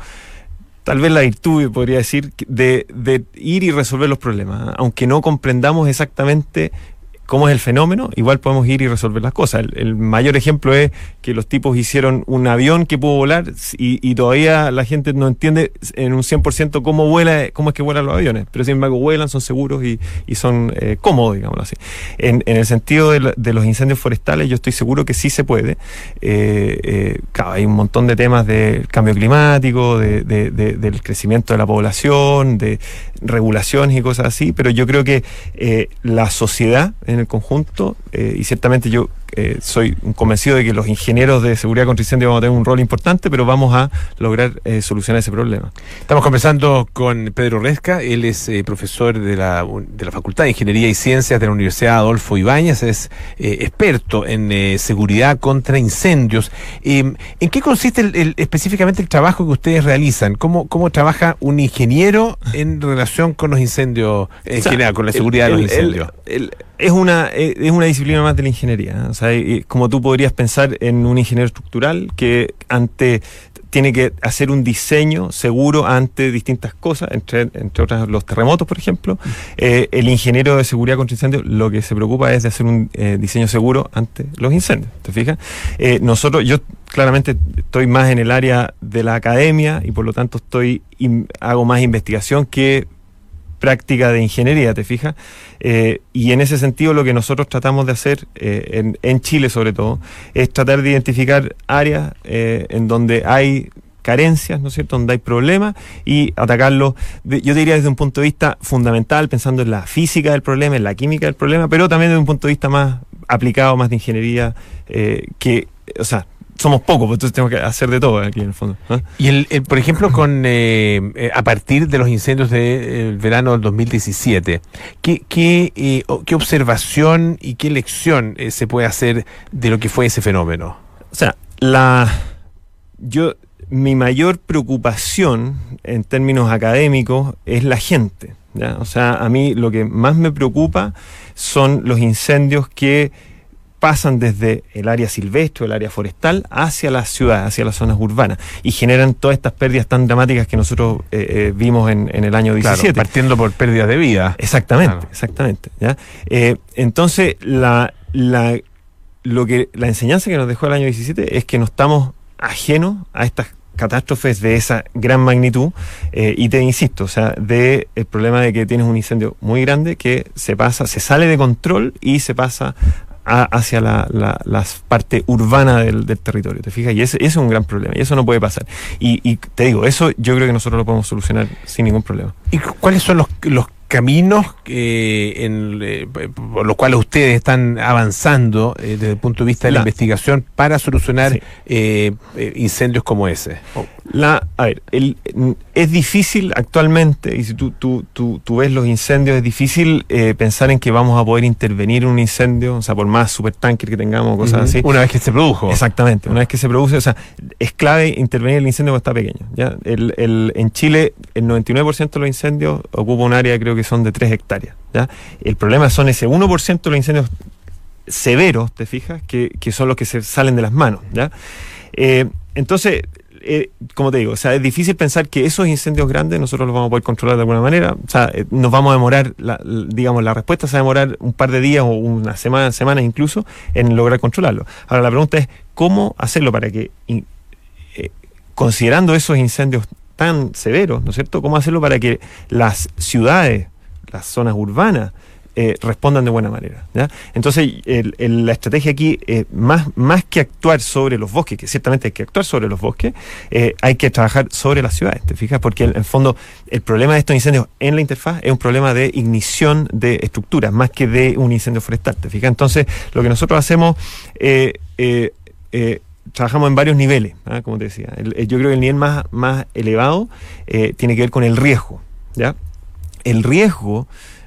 S4: tal vez la virtud, podría decir, de, de ir y resolver los problemas. ¿Ah? Aunque no comprendamos exactamente cómo es el fenómeno, igual podemos ir y resolver las cosas. El, el mayor ejemplo es que los tipos hicieron un avión que pudo volar y, y todavía la gente no entiende en un cien por ciento cómo vuela, cómo es que vuelan los aviones, pero sin embargo vuelan, son seguros y, y son eh, cómodos, digámoslo así. En, en el sentido de, la- de los incendios forestales, yo estoy seguro que sí se puede. Eh, eh, claro, hay un montón de temas del cambio climático, de, de- de- del crecimiento de la población, de regulaciones y cosas así, pero yo creo que eh, la sociedad en el conjunto, eh, y ciertamente yo eh, soy un convencido de que los ingenieros de seguridad contra incendios vamos a tener un rol importante, pero vamos a lograr eh, solucionar ese problema.
S1: Estamos conversando con Pedro Resca. Él es eh, profesor de la, de la Facultad de Ingeniería y Ciencias de la Universidad Adolfo Ibáñez, es eh, experto en eh, seguridad contra incendios. Eh, ¿En qué consiste el- el- específicamente el trabajo que ustedes realizan? ¿Cómo, cómo trabaja un ingeniero en relación con los incendios, en
S4: O sea,
S1: general, con la
S4: el-
S1: seguridad de los
S4: el-
S1: incendios?
S4: el- el- es una es es una disciplina más de la ingeniería. ¿eh? O sea, y- como tú podrías pensar en un ingeniero estructural que ante tiene que hacer un diseño seguro ante distintas cosas, entre, entre otras los terremotos, por ejemplo. Eh, el ingeniero de seguridad contra incendios lo que se preocupa es de hacer un eh, diseño seguro ante los incendios, ¿te fijas? Eh, nosotros, yo claramente estoy más en el área de la academia y por lo tanto estoy in- hago más investigación que práctica de ingeniería, ¿te fijas? Eh, y en ese sentido lo que nosotros tratamos de hacer, eh, en, en Chile sobre todo, es tratar de identificar áreas eh, en donde hay carencias, ¿no es cierto?, donde hay problemas y atacarlos, de- yo diría desde un punto de vista fundamental, pensando en la física del problema, en la química del problema, pero también desde un punto de vista más aplicado, más de ingeniería, eh, que, o sea, somos pocos, pues entonces tenemos que hacer de todo aquí en el fondo. ¿eh?
S1: Y el, el- por ejemplo, con eh, eh, a partir de los incendios del verano del dos mil diecisiete, ¿qué, qué, eh, o- qué observación y qué lección eh, se puede hacer de lo que fue ese fenómeno?
S4: O sea, la yo mi mayor preocupación en términos académicos es la gente, ¿ya? O sea, a mí lo que más me preocupa son los incendios que pasan desde el área silvestre o el área forestal hacia las ciudades, hacia las zonas urbanas y generan todas estas pérdidas tan dramáticas que nosotros eh, eh, vimos en, en el año diecisiete.
S1: Claro, partiendo por pérdidas de vida.
S4: Exactamente,
S1: Claro.
S4: exactamente. ¿ya? Eh, entonces, la, la, lo que, la enseñanza que nos dejó el año diecisiete es que no estamos ajenos a estas catástrofes de esa gran magnitud, eh, y te insisto, o sea, de el problema de que tienes un incendio muy grande que se pasa, se sale de control y se pasa a- hacia la, la, la parte urbana del, del territorio, ¿te fijas? Y ese, ese es un gran problema, y eso no puede pasar. Y, y te digo, eso yo creo que nosotros lo podemos solucionar sin ningún problema.
S1: ¿Y cu- cuáles son los, los caminos eh, en, eh, por los cuales ustedes están avanzando eh, desde el punto de vista de la,
S4: La-
S1: investigación para solucionar
S4: Sí.
S1: eh, eh, incendios como ese?
S4: La, a ver, el, es difícil actualmente, y si tú, tú, tú, tú ves los incendios, es difícil eh, pensar en que vamos a poder intervenir en un incendio, o sea, por más supertanker que tengamos, cosas
S1: Ujú.
S4: así.
S1: Una vez que se produjo.
S4: Exactamente, una vez que se produce, o sea, es clave intervenir en el incendio cuando está pequeño. ¿ya? El, el, en Chile, el noventa y nueve por ciento de los incendios ocupa un área, creo que son de tres hectáreas. ¿ya? El problema son ese uno por ciento de los incendios severos, ¿te fijas? Que, que son los que se salen de las manos. ¿ya? Eh, entonces, eh, como te digo, o sea, es difícil pensar que esos incendios grandes nosotros los vamos a poder controlar de alguna manera. O sea, eh, nos vamos a demorar, la, la- digamos, la respuesta se va a demorar un par de días o una semana, semanas incluso en lograr controlarlo. Ahora, la pregunta es, ¿cómo hacerlo para que, in- eh, considerando esos incendios tan severos, ¿no es cierto? ¿Cómo hacerlo para que las ciudades, las zonas urbanas, eh, respondan de buena manera? ¿ya? Entonces, el- el- la estrategia aquí, eh, más, más que actuar sobre los bosques, que ciertamente hay que actuar sobre los bosques, eh, hay que trabajar sobre las ciudades, ¿te fijas? Porque en el fondo, el problema de estos incendios en la interfaz es un problema de ignición de estructuras, más que de un incendio forestal, ¿te fijas? Entonces, lo que nosotros hacemos, eh, eh, eh, trabajamos en varios niveles, ¿ah? Como te decía. El, el, yo creo que el nivel más, más elevado eh, tiene que ver con el riesgo, ¿ya? El riesgo,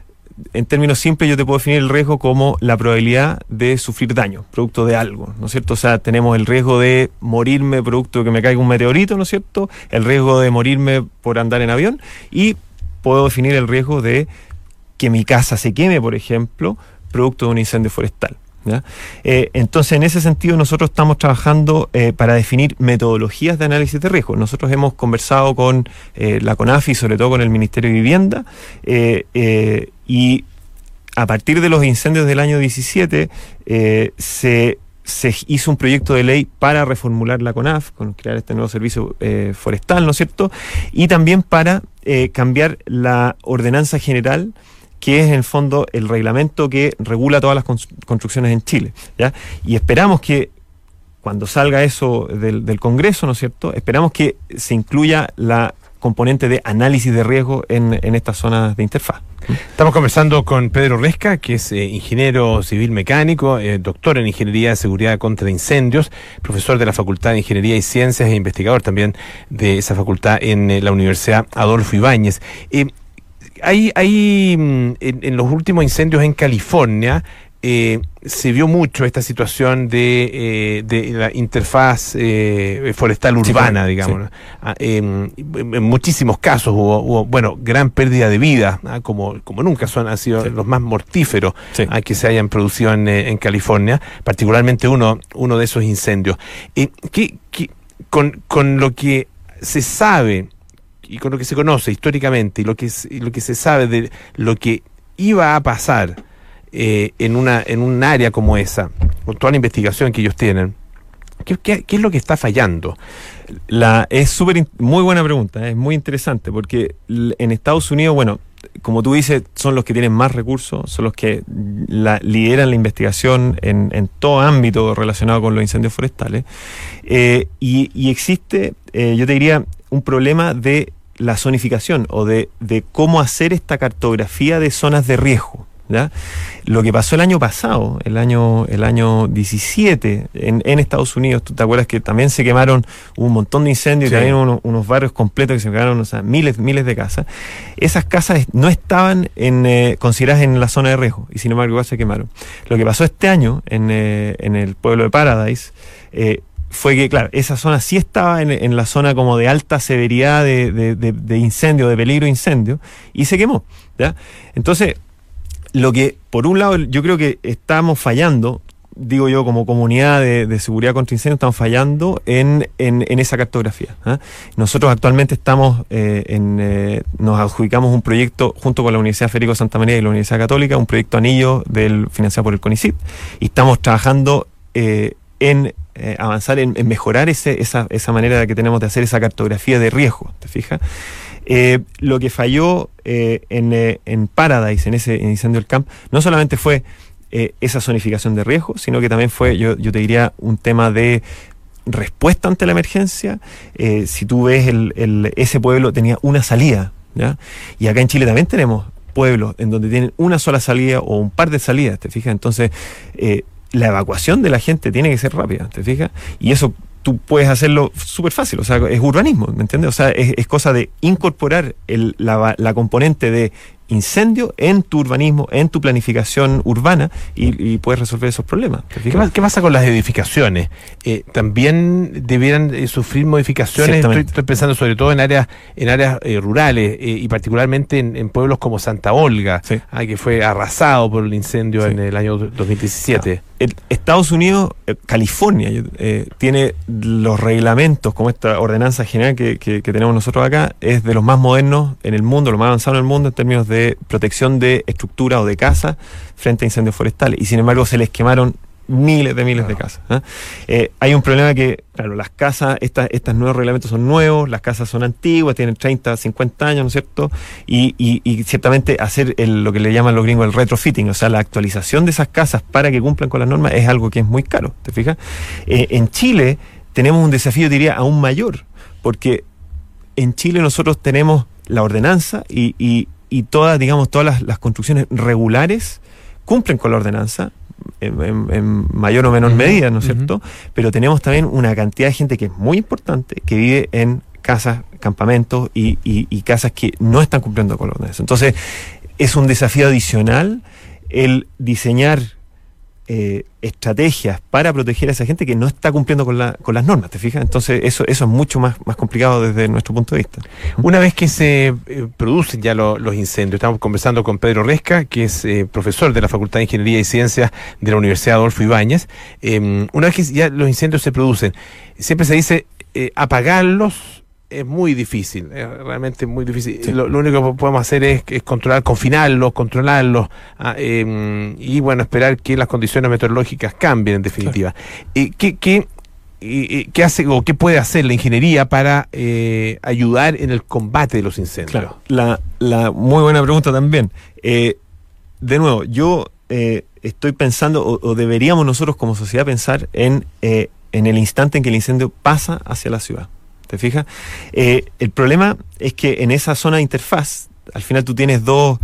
S4: en términos simples, yo te puedo definir el riesgo como la probabilidad de sufrir daño, producto de algo, ¿no es cierto? O sea, tenemos el riesgo de morirme producto de que me caiga un meteorito, ¿no es cierto? El riesgo de morirme por andar en avión, y puedo definir el riesgo de que mi casa se queme, por ejemplo, producto de un incendio forestal, ¿ya? Eh, entonces, en ese sentido, nosotros estamos trabajando eh, para definir metodologías de análisis de riesgo. Nosotros hemos conversado con eh, la CONAFI, sobre todo con el Ministerio de Vivienda, eh, eh, y a partir de los incendios del año diecisiete eh, se, se hizo un proyecto de ley para reformular la CONAF, con crear este nuevo servicio eh, forestal, ¿no es cierto? Y también para eh, cambiar la ordenanza general, que es en el fondo el reglamento que regula todas las construcciones en Chile, ¿ya? Y esperamos que cuando salga eso del, del Congreso, ¿no es cierto?, esperamos que se incluya la componente de análisis de riesgo en, en estas zonas de interfaz.
S1: Estamos conversando con Pedro Resca, que es eh, ingeniero civil mecánico, eh, doctor en Ingeniería de Seguridad contra Incendios, profesor de la Facultad de Ingeniería y Ciencias e investigador también de esa facultad en eh, la Universidad Adolfo Ibáñez. Eh, Hay, hay en, en los últimos incendios en California eh, se vio mucho esta situación de, eh, de la interfaz eh, forestal urbana, sí, digamos. Sí. Ah, eh, en muchísimos casos hubo, hubo, bueno, gran pérdida de vida, ah, como, como nunca son, han sido sí. los más mortíferos sí. ah, que se hayan producido en, en California, particularmente uno, uno de esos incendios. Eh, ¿qué, qué, con, con lo que se sabe y con lo que se conoce históricamente y lo que, y lo que se sabe de lo que iba a pasar eh, en una en un área como esa, con toda la investigación que ellos tienen, ¿qué, qué, qué es lo que está fallando?
S4: La, es súper, muy buena pregunta, es muy interesante, porque en Estados Unidos, bueno, como tú dices, son los que tienen más recursos, son los que la, lideran la investigación en, en todo ámbito relacionado con los incendios forestales, eh, y, y existe, eh, yo te diría, un problema de la zonificación o de, de cómo hacer esta cartografía de zonas de riesgo, ¿ya? Lo que pasó el año pasado, el año el año diecisiete, en, en Estados Unidos, tú te acuerdas que también se quemaron un montón de incendios, sí. y también unos, unos barrios completos que se quemaron, o sea, miles, miles de casas. Esas casas no estaban en, eh, consideradas en la zona de riesgo, y sin embargo igual se quemaron. Lo que pasó este año en, eh, en el pueblo de Paradise, eh, fue que, claro, esa zona sí estaba en, en la zona como de alta severidad de, de, de, de incendio, de peligro de incendio, y se quemó, ¿ya? Entonces, lo que, por un lado, yo creo que estamos fallando, digo yo, como comunidad de, de seguridad contra incendios, estamos fallando en, en, en esa cartografía, ¿eh? Nosotros actualmente estamos, eh, en, eh, nos adjudicamos un proyecto junto con la Universidad Federico Santa María y la Universidad Católica, un proyecto anillo del, financiado por el CONICYT, y estamos trabajando eh, en Eh, avanzar en, en mejorar ese, esa, esa manera que tenemos de hacer esa cartografía de riesgo, ¿te fijas? Eh, lo que falló eh, en, eh, en Paradise, en ese incendio del camp, no solamente fue eh, esa zonificación de riesgo, sino que también fue, yo, yo te diría, un tema de respuesta ante la emergencia. Eh, si tú ves, el, el, ese pueblo tenía una salida, ¿ya? Y acá en Chile también tenemos pueblos en donde tienen una sola salida o un par de salidas, ¿te fijas? Entonces, eh, la evacuación de la gente tiene que ser rápida, ¿te fijas? Y eso tú puedes hacerlo súper fácil, o sea, es urbanismo, ¿me entiendes? O sea, es, es cosa de incorporar el, la, la componente de incendio en tu urbanismo, en tu planificación urbana, y, y puedes resolver esos problemas.
S1: ¿Qué, ¿Qué pasa con las edificaciones? Eh, ¿También debieran eh, sufrir modificaciones? Estoy, estoy pensando sobre todo en áreas en áreas eh, rurales eh, y particularmente en, en pueblos como Santa Olga, sí. ah, que fue arrasado por el incendio sí. en el año dos mil diecisiete.
S4: No. El Estados Unidos, eh, California, eh, tiene los reglamentos, como esta ordenanza general que, que, que tenemos nosotros acá, es de los más modernos en el mundo, lo más avanzado en el mundo en términos de protección de estructura o de casa frente a incendios forestales, y sin embargo se les quemaron miles de miles de casas, ¿eh? Eh, hay un problema que, claro, las casas, estas, estos nuevos reglamentos son nuevos, las casas son antiguas, tienen treinta, cincuenta años, ¿no es cierto? Y, y, y ciertamente hacer el, lo que le llaman los gringos el retrofitting, o sea, la actualización de esas casas para que cumplan con las normas, es algo que es muy caro, ¿te fijas? Eh, en Chile tenemos un desafío, diría, aún mayor, porque en Chile nosotros tenemos la ordenanza y, y, y todas, digamos, todas las, las construcciones regulares cumplen con la ordenanza. en, en- en mayor o menor
S1: Ujú,
S4: medida, ¿no es
S1: ujú.
S4: cierto? Pero tenemos también una cantidad de gente que es muy importante, que vive en casas, campamentos y, y- y casas que no están cumpliendo con los normas. Entonces, es un desafío adicional el diseñar eh, estrategias para proteger a esa gente que no está cumpliendo con, la, con las normas, ¿te fijas? Entonces, eso, eso es mucho más, más complicado desde nuestro punto de vista.
S1: Una vez que se eh, producen ya lo- los incendios, estamos conversando con Pedro Resca, que es eh, profesor de la Facultad de Ingeniería y Ciencias de la Universidad Adolfo Ibáñez. Eh, una vez que ya los incendios se producen, siempre se dice eh, apagarlos es muy difícil, es realmente muy difícil.
S4: Sí.
S1: Lo, lo único que podemos hacer es, es controlar, confinarlos, controlarlos ah, eh, y bueno, esperar que las condiciones meteorológicas cambien en definitiva. Eh, ¿qué, qué, y- y ¿Qué hace o qué puede hacer la ingeniería para eh, ayudar en el combate de los incendios?
S4: Claro, la, la muy buena pregunta también. Eh, de nuevo, yo eh, estoy pensando, o, o deberíamos nosotros como sociedad pensar en, eh, en el instante en que el incendio pasa hacia la ciudad. ¿Te fijas? Eh, el problema es que en esa zona de interfaz, al final tú tienes dos,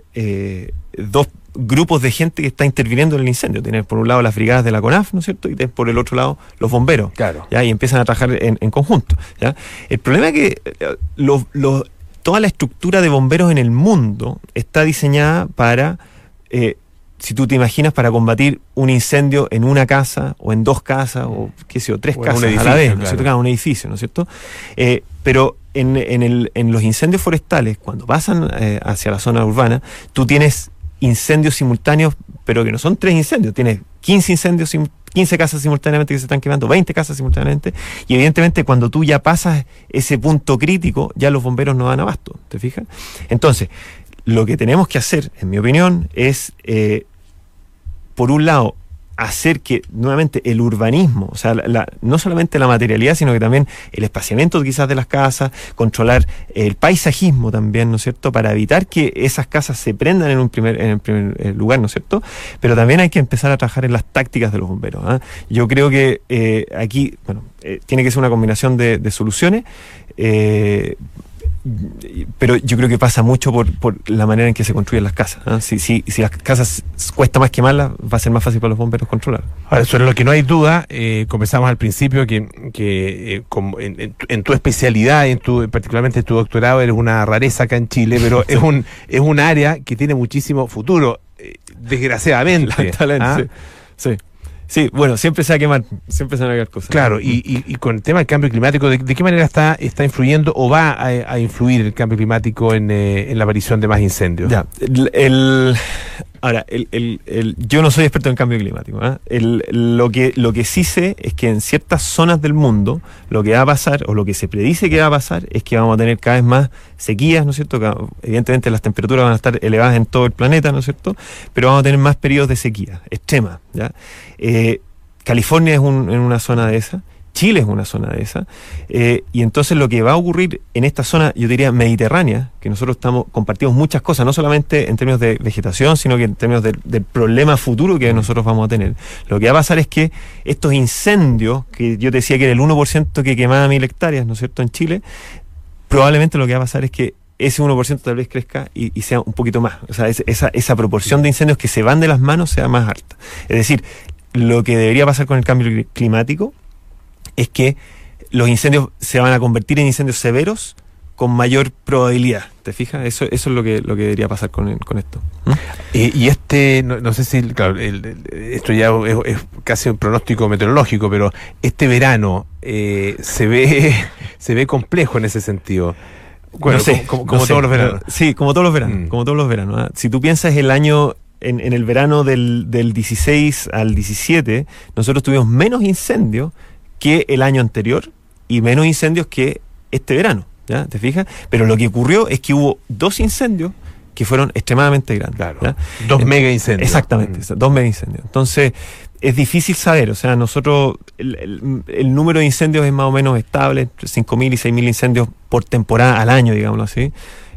S4: eh, dos grupos de gente que está interviniendo en el incendio. Tienes por un lado las brigadas de la CONAF, ¿no es cierto? Y tienes por el otro lado los bomberos.
S1: Claro.
S4: ¿Ya? Y empiezan a trabajar en, en conjunto. ¿Ya? El problema es que eh, los, los, toda la estructura de bomberos en el mundo está diseñada para, eh, si tú te imaginas, para combatir un incendio en una casa o en dos casas o qué sé yo, tres
S1: O en un
S4: casas a la
S1: edificio,
S4: vez, ¿no es
S1: claro.
S4: cierto? Claro, un edificio, ¿no es cierto? Eh, pero en, en, el, en los incendios forestales, cuando pasan eh, hacia la zona urbana, tú tienes incendios simultáneos, pero que no son tres incendios, tienes quince incendios simultáneos, quince casas simultáneamente que se están quemando, veinte casas simultáneamente, y evidentemente cuando tú ya pasas ese punto crítico, ya los bomberos no dan abasto, ¿te fijas? Entonces, lo que tenemos que hacer, en mi opinión, es, eh, por un lado, hacer que nuevamente el urbanismo, o sea, la, la- no solamente la materialidad, sino que también el espaciamiento quizás de las casas, controlar el paisajismo también, ¿no es cierto?, para evitar que esas casas se prendan en un primer, en el primer eh, lugar, ¿no es cierto? Pero también hay que empezar a trabajar en las tácticas de los bomberos. ¿ah? Yo creo que eh, aquí, bueno, eh, tiene que ser una combinación de, de soluciones, eh, pero yo creo que pasa mucho por, por la manera en que se construyen las casas. ¿ah? Si, si, si las casas cuesta más quemarlas, va a ser más fácil para los bomberos controlar.
S1: Ahora, sobre lo que no hay duda, eh, conversamos al principio que, que eh, como en, en tu- en tu especialidad, en tu, particularmente en tu doctorado, eres una rareza acá en Chile, pero es un es un área que tiene muchísimo futuro, eh, desgraciadamente.
S4: Lamentablemente,
S1: ¿ah?
S4: sí. sí. Sí, bueno, siempre se va a quemar, siempre se van a quemar cosas.
S1: Claro, y, y, y con el tema del cambio climático, ¿de, de qué manera está, está influyendo o va a, a influir el cambio climático en, eh, en la aparición de más incendios?
S4: Ya, el, el- ahora, el, el- el- yo no soy experto en cambio climático. ¿ah? El- lo, que, lo que sí sé es que en ciertas zonas del mundo lo que va a pasar, o lo que se predice que va a pasar, es que vamos a tener cada vez más sequías, ¿no es cierto? Que, evidentemente las temperaturas van a estar elevadas en todo el planeta, ¿no es cierto? Pero vamos a tener más periodos de sequía extrema, ¿ya? Eh, California es un- en una zona de esa, Chile es una zona de esa, eh, y entonces lo que va a ocurrir en esta zona, yo diría mediterránea, que nosotros estamos compartimos muchas cosas, no solamente en términos de vegetación, sino que en términos del, del problema futuro que nosotros vamos a tener. Lo que va a pasar es que estos incendios, que yo te decía que era el uno por ciento que quemaba mil hectáreas, ¿no es cierto?, en Chile, probablemente lo que va a pasar es que ese uno por ciento tal vez crezca y, y sea un poquito más. O sea, es- esa, esa proporción de incendios que se van de las manos sea más alta. Es decir, lo que debería pasar con el cambio cli- climático es que los incendios se van a convertir en incendios severos con mayor probabilidad. ¿Te fijas? Eso, eso es lo que, lo que debería pasar con, el- con esto. ¿Mm?
S1: Eh, y este, no, no sé si, claro, el- el- esto ya es, es casi un pronóstico meteorológico, pero este verano eh, se ve se ve complejo en ese sentido. Bueno,
S4: No sé,
S1: como, como-
S4: no
S1: como
S4: sé,
S1: todos los veranos.
S4: pero- Sí, como todos los veranos.
S1: Mm.
S4: Como todos los veranos. ¿ah? Si tú piensas el año, en, en el verano del, del dieciséis al diecisiete, nosotros tuvimos menos incendios que el año anterior y menos incendios que este verano. ¿Ya? ¿Te fijas? Pero lo que ocurrió es que hubo dos incendios que fueron extremadamente grandes.
S1: Claro.
S4: ¿ya?
S1: Dos
S4: En-
S1: mega incendios.
S4: Exactamente,
S1: Mm.
S4: dos mega incendios. Entonces, es difícil saber, o sea, nosotros, el, el- el número de incendios es más o menos estable, entre cinco mil y seis mil incendios por temporada al año, digámoslo así.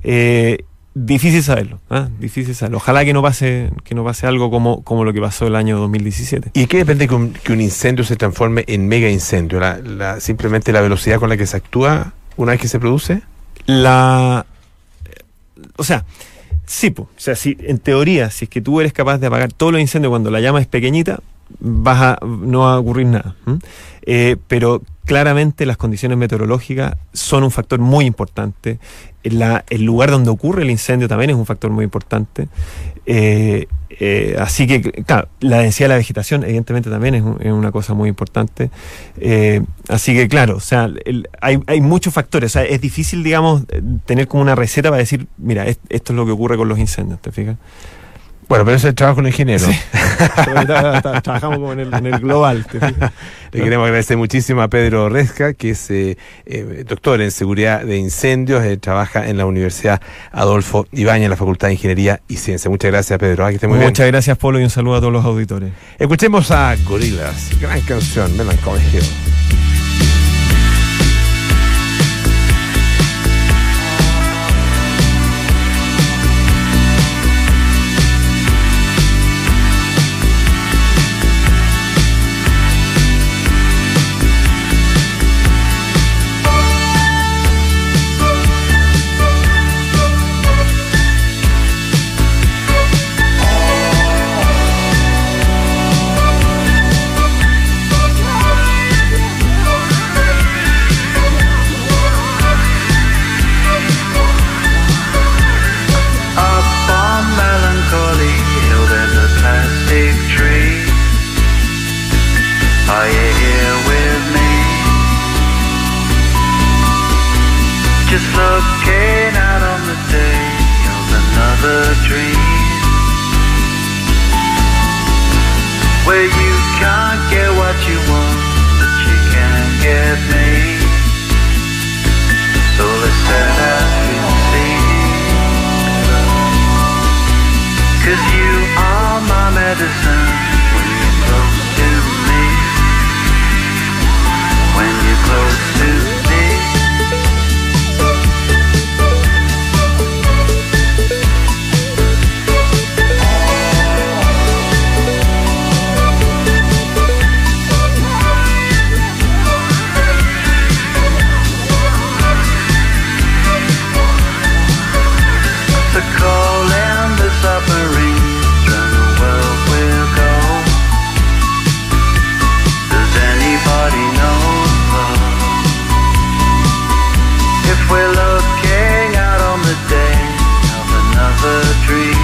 S4: Eh, difícil saberlo, ¿ah? difícil saberlo. Ojalá que no pase, que no pase algo como, como lo que pasó el año dos mil diecisiete.
S1: ¿Y qué depende que un, que un incendio se transforme en mega incendio? La, la- ¿Simplemente la velocidad con la que se actúa una vez que se produce?
S4: La, o sea, Sí, po. O sea, si, en teoría, si es que tú eres capaz de apagar todos los incendios cuando la llama es pequeñita, vas a, no va a ocurrir nada. ¿Mm? Eh, pero claramente las condiciones meteorológicas son un factor muy importante. La, el lugar donde ocurre el incendio también es un factor muy importante. Eh, eh, así que, claro, la densidad de la vegetación evidentemente también es, un, es una cosa muy importante. Eh, así que, claro, o sea, el, hay, hay muchos factores. O sea, es difícil, digamos, tener como una receta para decir, mira, es, esto es lo que ocurre con los incendios, ¿te fijas?
S1: Bueno, pero ese es el trabajo de un ingeniero.
S4: Sí. Trabajamos como en el, en el global. ¿Te fijas?
S1: Le queremos agradecer muchísimo a Pedro Resca, que es eh, eh, doctor en seguridad de incendios, eh, trabaja en la Universidad Adolfo Ibáñez, en la Facultad de Ingeniería y Ciencia. Muchas gracias, Pedro. Ah, que esté muy
S4: Muchas
S1: bien.
S4: gracias, Polo, y un saludo a todos los auditores.
S1: Escuchemos a Gorillaz, gran canción, Melancholy Hill.
S2: Up on Melancholy Hill, there's a plastic tree. Are you here with me? Just looking out on the day of another dream, where you can't get what you want, but you can get me. So let's set out and see. 'Cause you are my medicine when you're close to me. When you're close to me. So call in the submarines, round the world we'll go. Does anybody know if we're looking out on the day of another dream?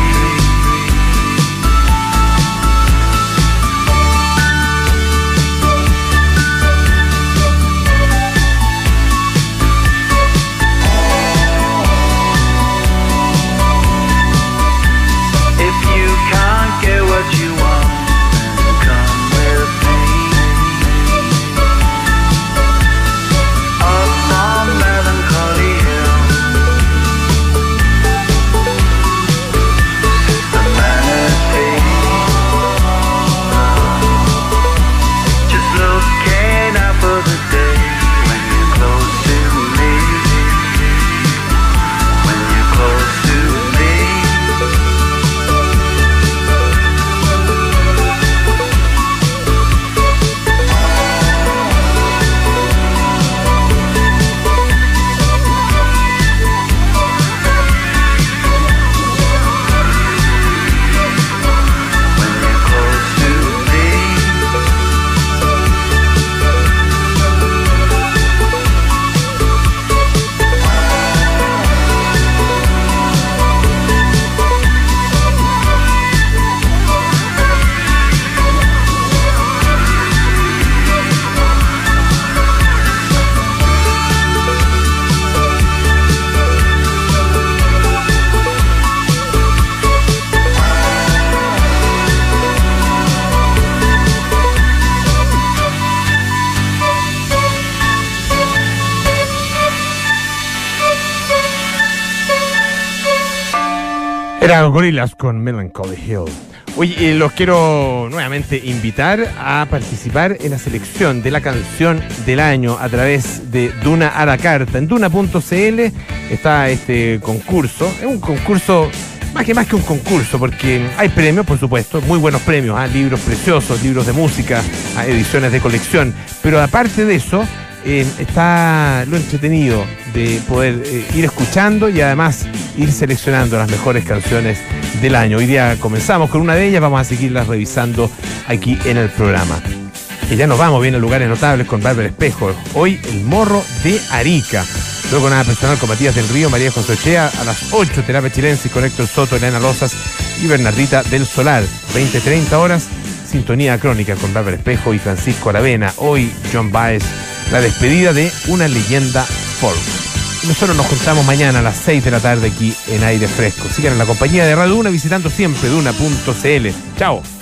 S2: If you can't get what you want, then come with me. Up on Melancholy Hill, the manatee. Just looking out for the day when you're close to me. When you're close to me. When you're close to me.
S1: Era Gorillaz con Melancholy Hill. Oye, eh, los quiero nuevamente invitar a participar en la selección de la canción del año a través de Duna a la carta. En duna punto c l está este concurso. Es un concurso, más que más que un concurso, porque hay premios, por supuesto, muy buenos premios, ¿ah? Libros preciosos, libros de música, ¿ah? Ediciones de colección. Pero aparte de eso, eh, está lo entretenido de poder eh, ir escuchando y además ir seleccionando las mejores canciones del año. Hoy día comenzamos con una de ellas, vamos a seguirlas revisando aquí en el programa. Y ya nos vamos bien a lugares notables con Bárbara Espejo. Hoy el Morro de Arica. Luego nada personal con Matías del Río, María Consochea. A las ocho, Terapia Chilense con Héctor Soto, Elena Rosas y Bernardita del Solar. veinte treinta horas, Sintonía Crónica con Bárbara Espejo y Francisco Aravena. Hoy John Baez, la despedida de una leyenda folk. Y nosotros nos juntamos mañana a las seis de la tarde aquí en Aire Fresco. Sigan en la compañía de Radio Duna visitando siempre duna punto c l. Chao.